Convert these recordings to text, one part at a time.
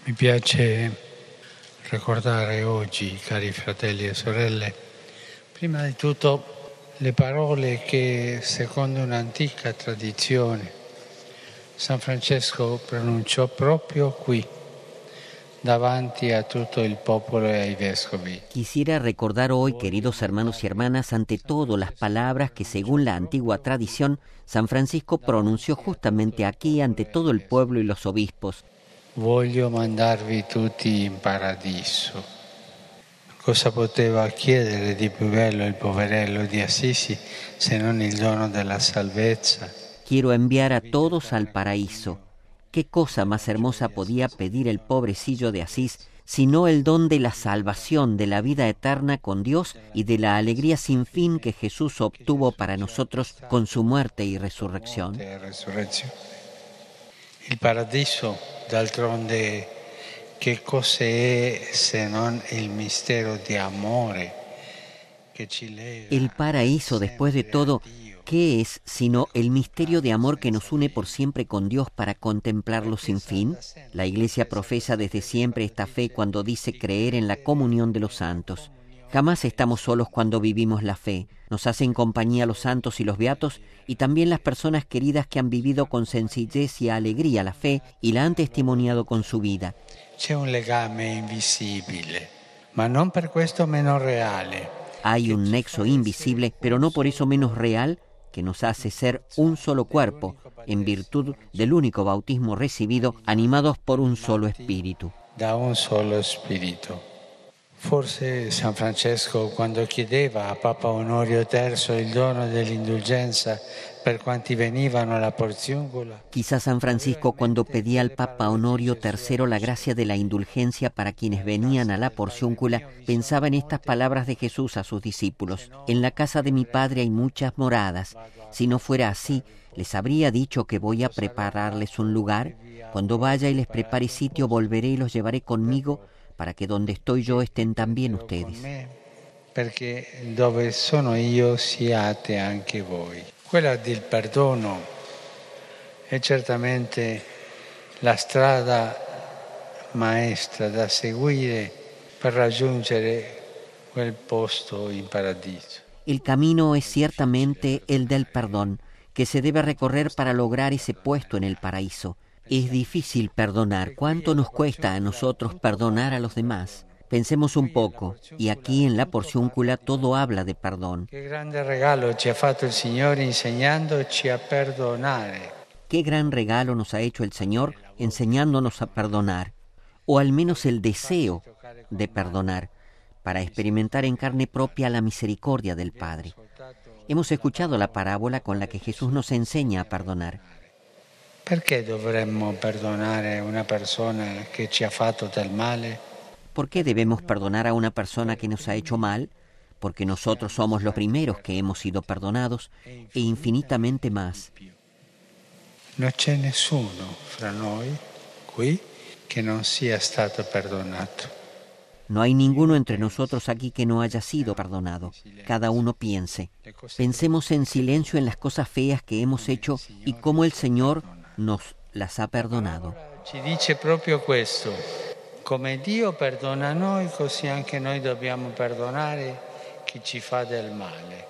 Mi piace ricordare oggi, cari fratelli e sorelle, prima di tutto le parole che, secondo un'antica tradizione, San Francesco pronunciò proprio qui, davanti a tutto il popolo e ai vescovi. Quisiera recordar hoy, queridos hermanos y hermanas, ante todo las palabras que, según la antigua tradición, San Francisco pronunció justamente aquí ante todo el pueblo y los obispos. Voglio mandarvi tutti in paradiso. Cosa poteva chiedere di più bello il poverello di Assisi se non il dono della salvezza? Quiero enviar a todos al paraíso. ¿Qué cosa más hermosa podía pedir el pobrecillo de Asís, sino el don de la salvación, de la vida eterna con Dios y de la alegría sin fin que Jesús obtuvo para nosotros con su muerte y resurrección? Il paradiso, d'altronde, che cos'è se non il mistero di amore che ci lega? El paraíso, después de todo, ¿qué es sino el misterio de amor que nos une por siempre con Dios para contemplarlo sin fin? La Iglesia profesa desde siempre esta fe cuando dice creer en la comunión de los santos. Jamás estamos solos cuando vivimos la fe. Nos hacen compañía los santos y los beatos y también las personas queridas que han vivido con sencillez y alegría la fe y la han testimoniado con su vida. C'è un legame invisibile, ma non per questo meno reale. Hay un nexo invisible, pero no por eso menos real, que nos hace ser un solo cuerpo, en virtud del único bautismo recibido, animados por un solo espíritu. Da un solo spirito. Forse San Francesco, quando chiedeva a Papa Onorio III il dono dell'indulgenza per quanti venivano alla Porziungola, Quizás San Francisco, cuando pedía al Papa Honorio III la gracia de la indulgencia para quienes venían a la Porciúncula, pensaba en estas palabras de Jesús a sus discípulos: en la casa de mi Padre hay muchas moradas. Si no fuera así, ¿les habría dicho que voy a prepararles un lugar? Cuando vaya y les prepare sitio, volveré y los llevaré conmigo, para que donde estoy yo estén también ustedes. perché dove sono io siate anche voi. Quella del perdono è certamente la strada maestra da seguire per raggiungere quel posto in paradiso. El camino es ciertamente el del perdón, que se debe recorrer para lograr ese puesto en el paraíso. Es difícil perdonar. ¿Cuánto nos cuesta a nosotros perdonar a los demás? Pensemos un poco, y aquí en la Porciúncula todo habla de perdón. Che grande regalo ci ha fatto il Signore insegnandoci a perdonare. Qué gran regalo nos ha hecho el Señor enseñándonos a perdonar, o al menos el deseo de perdonar, para experimentar en carne propia la misericordia del Padre. Hemos escuchado la parábola con la que Jesús nos enseña a perdonar. Perché dovremmo perdonare una persona che ci ha fatto del male? ¿Por qué debemos perdonar a una persona que nos ha hecho mal? Porque nosotros somos los primeros que hemos sido perdonados e infinitamente más. Non c'è nessuno fra noi qui che non sia stato perdonato. No hay ninguno entre nosotros aquí que no haya sido perdonado. Cada uno piense. Pensemos en silencio en las cosas feas que hemos hecho y cómo el Señor nos las ha perdonado. Ci dice proprio questo: come Dio perdona noi, così anche noi dobbiamo perdonare chi ci fa del male.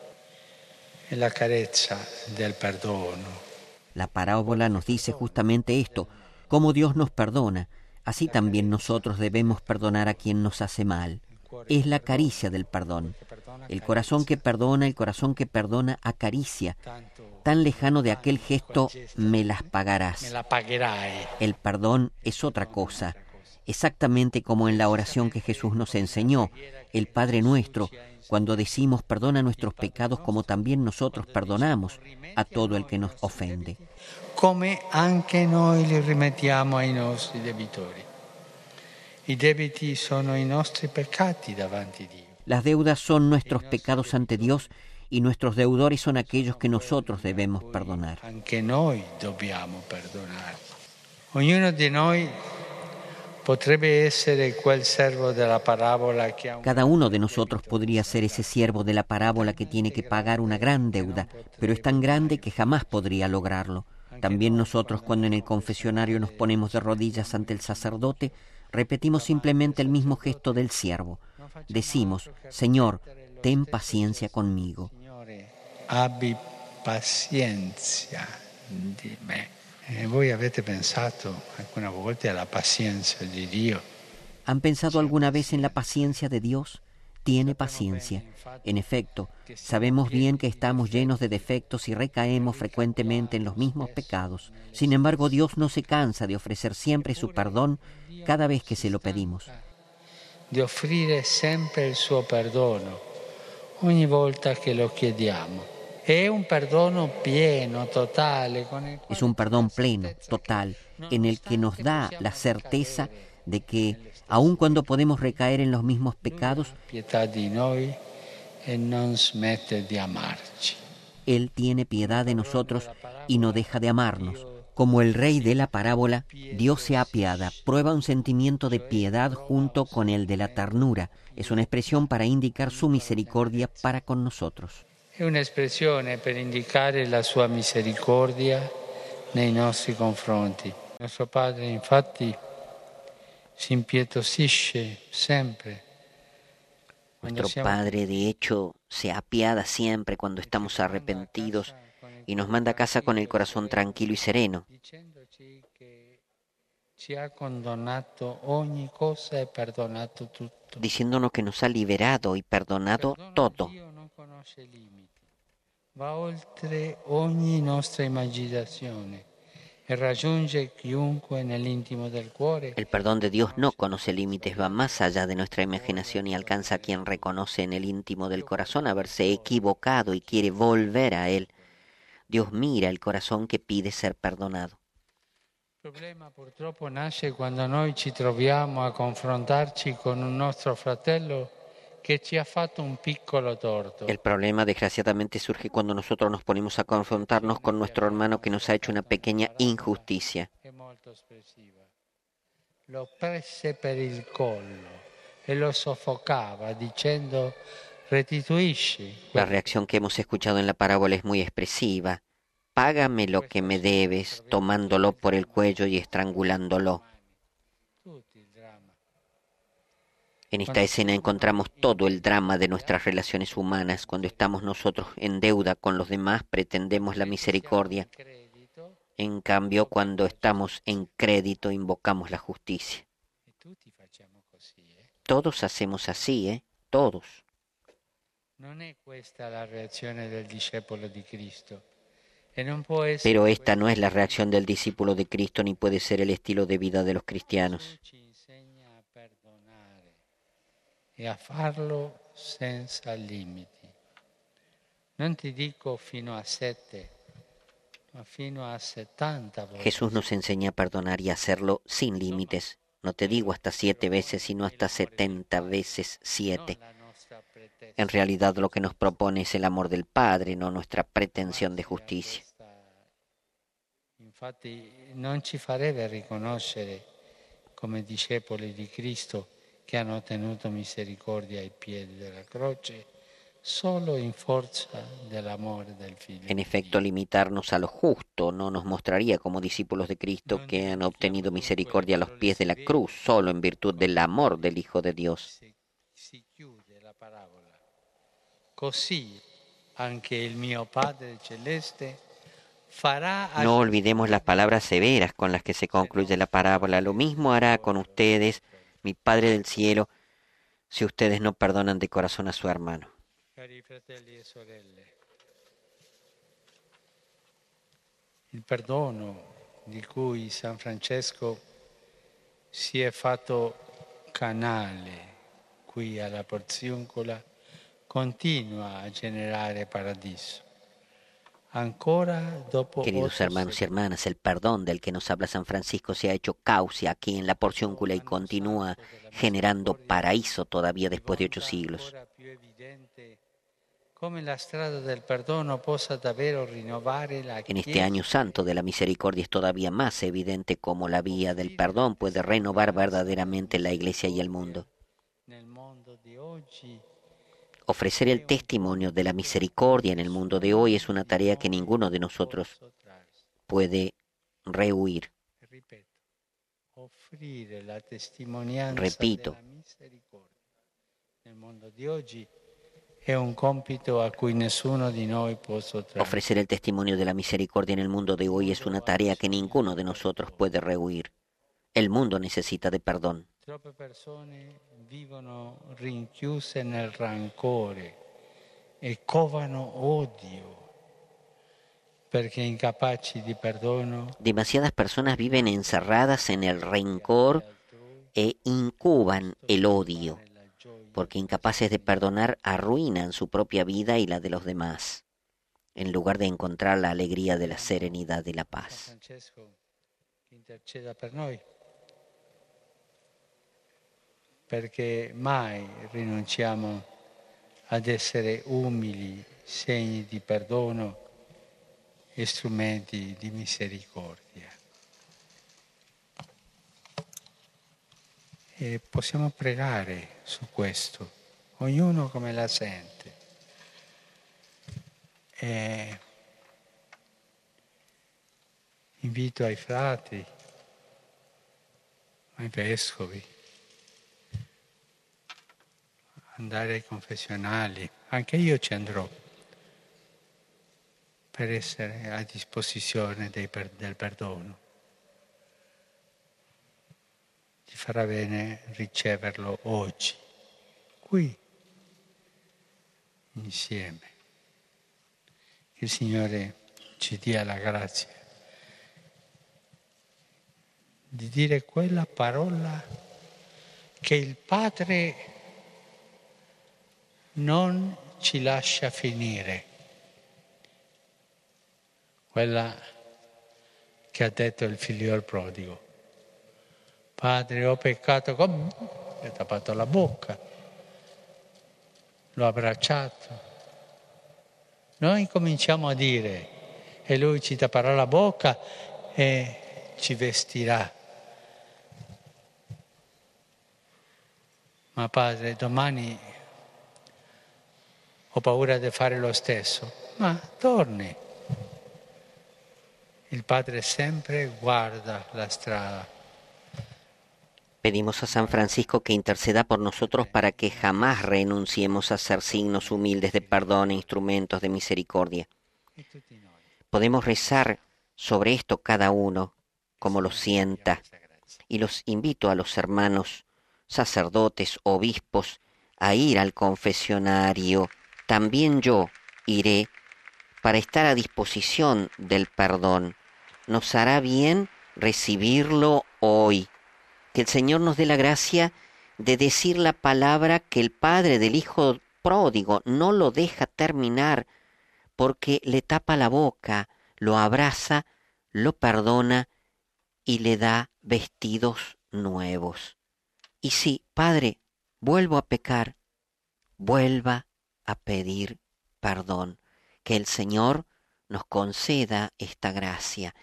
È la carezza del perdono. La parábola nos dice justamente esto: cómo Dios nos perdona, así también nosotros debemos perdonar a quien nos hace mal. Es la caricia del perdón. El corazón que perdona acaricia, tan lejano de aquel gesto me las pagarás. Me la pagherai. El perdón es otra cosa, exactamente como en la oración que Jesús nos enseñó, el Padre Nuestro, cuando decimos perdona nuestros pecados como también nosotros perdonamos a todo el que nos ofende. Come anche noi li rimettiamo ai nostri debitori. I debiti sono i nostri peccati davanti a Dio. Las deudas son nuestros pecados ante Dios y nuestros deudores son aquellos que nosotros debemos perdonar. Anche noi dobbiamo perdonare. Ognuno di noi potrebbe essere quel servo della parabola che ha Cada uno de nosotros podría ser ese siervo de la parábola que tiene que pagar una gran deuda, pero es tan grande que jamás podría lograrlo. También nosotros, cuando en el confesionario nos ponemos de rodillas ante el sacerdote, repetimos simplemente el mismo gesto del siervo. Decimos: Señor, ten paciencia conmigo. Signore, abbi pazienza di me. Voi avete pensato alcuna volta alla pazienza di Dio? ¿Han pensado alguna vez en la paciencia de Dios? Tiene paciencia. En efecto, sabemos bien que estamos llenos de defectos y recaemos frecuentemente en los mismos pecados. Sin embargo, Dios no se cansa de ofrecer siempre su perdón cada vez que se lo pedimos. Di offrire sempre il suo perdono ogni volta che lo chiediamo. È un perdono pieno, totale, con il Es quale un perdón pleno, total, en el que nos da la certeza de que, aun cuando podemos recaer en los mismos pecados, pietà di noi e non smette di amarci. Él tiene piedad de nosotros y no deja de amarnos. Como el rey de la parábola, Dios se apiada, prueba un sentimiento de piedad junto con el de la ternura. Es una expresión para indicar su misericordia para con nosotros. È un'espressione per indicare la sua misericordia nei nostri confronti. Nostro Padre, infatti, si impietosisce sempre. Nuestro Padre, de hecho, se apiada siempre cuando estamos arrepentidos y nos manda a casa con el corazón tranquilo y sereno, Dicendoci che ci ha condonato ogni cosa e perdonato tutto. diciéndonos que nos ha liberado y perdonado todo. Dio non conosce limiti, va oltre ogni nostra immaginazione e raggiunge chiunque nell'intimo del cuore. El perdón de Dios no conoce límites, va más allá de nuestra imaginación y alcanza a quien reconoce en el íntimo del corazón haberse equivocado y quiere volver a Él. Dios mira el corazón que pide ser perdonado. Il problema purtroppo nasce quando noi ci troviamo a confrontarci con un nostro fratello che ci ha fatto un piccolo torto. El problema desgraciadamente surge cuando nosotros nos ponemos a confrontarnos con nuestro hermano que nos ha hecho una pequeña injusticia. È molto espressiva. Lo presse per il collo e lo soffocava dicendo restituisci. La reacción que hemos escuchado en la parábola es muy expresiva. Págame lo que me debes, tomándolo por el cuello y estrangulándolo. Tutto il dramma. En esta escena encontramos todo el drama de nuestras relaciones humanas. Cuando estamos nosotros en deuda con los demás, pretendemos la misericordia. Credito, En cambio, cuando estamos en crédito, invocamos la justicia. e tutti facciamo così. Todos hacemos así, Todos. Non è questa la reazione del discepolo di Cristo. E non può essere Pero esta no es la reacción del discípulo de Cristo ni puede ser el estilo de vida de los cristianos. Gesù ci insegna a perdonare e a farlo senza limiti. Non ti dico fino a 7, ma fino a 70 volte. Jesús nos enseña a perdonar y a hacerlo sin límites. No te digo hasta 7 veces, sino hasta 70 veces 7. Non la nostra pretesa. En realidad lo que nos propone es el amor del Padre, no nuestra pretensión de justicia. Infatti non ci farebbe riconoscere come discepoli di Cristo che hanno ottenuto misericordia ai piedi della croce solo in forza dell'amore del Figlio. En efecto, limitarnos a lo justo no nos mostraría como discípulos de Cristo que han obtenido misericordia a los pies de la cruz, solo en virtud del amor del Hijo de Dios. Si chiude la parabola. Così anche il mio Padre Celeste farà No olvidemos las palabras severas con las que se concluye la parábola. Lo mismo hará con ustedes, mi Padre del cielo, si ustedes no perdonan de corazón a su hermano. Cari fratelli e sorelle, il perdono di cui San Francesco si è fatto canale qui alla Porziuncola continua a generare paradiso. Ancora dopo Queridos 8 hermanos y hermanas, el perdón del que nos habla San Francisco se ha hecho causa aquí en la Porciúncula y continúa generando paraíso todavía después de 8 siglos. ancora più evidente come la strada del perdono possa davvero rinnovare la En este Chiesa. año santo de la misericordia es todavía más evidente cómo la vía del perdón puede renovar verdaderamente la Iglesia y el mundo. Nel mondo di oggi Ofrecer el testimonio de la misericordia en el mundo de hoy es una tarea que ninguno de nosotros puede rehuir. Repito, ofrecer el testimonio de la misericordia en el mundo de hoy es una tarea que ninguno de nosotros puede rehuir. El mundo necesita de perdón. Troppe persone vivono rinchiuse nel rancore e covano odio perché incapaci di perdono. Demasiadas personas viven encerradas en el rencor e incuban el odio, porque incapaces de perdonar arruinan su propia vida y la de los demás, en lugar de encontrar la alegría de la serenidad y la paz. Francesco che interceda per noi, perché mai rinunciamo ad essere umili, segni di perdono e strumenti di misericordia. E possiamo pregare su questo, ognuno come la sente. E invito ai frati, ai vescovi, andare ai confessionali, anche io ci andrò, per essere a disposizione del perdono. Ti farà bene riceverlo oggi, qui, insieme. Che il Signore ci dia la grazia di dire quella parola che il Padre non ci lascia finire, quella che ha detto il figliolo prodigo. Padre, ho peccato con me, gli ha tappato la bocca, l'ho abbracciato. Noi cominciamo a dire e lui ci tapperà la bocca e ci vestirà. Ma Padre, domani ho paura di fare lo stesso. Ma torni. Il Padre sempre guarda la strada. Pedimos a San Francisco que interceda por nosotros para que jamás renunciemos a ser signos humildes de perdón e instrumentos de misericordia. Podemos rezar sobre esto cada uno, como lo sienta, y los invito a los hermanos sacerdotes, obispos, a ir al confesionario. También yo iré para estar a disposición del perdón. Nos hará bien recibirlo hoy. Que el Señor nos dé la gracia de decir la palabra que el padre del hijo pródigo no lo deja terminar porque le tapa la boca, lo abraza, lo perdona y le da vestidos nuevos. Y si, Padre, vuelvo a pecar, vuelva a pedir perdón. Que el Señor nos conceda esta gracia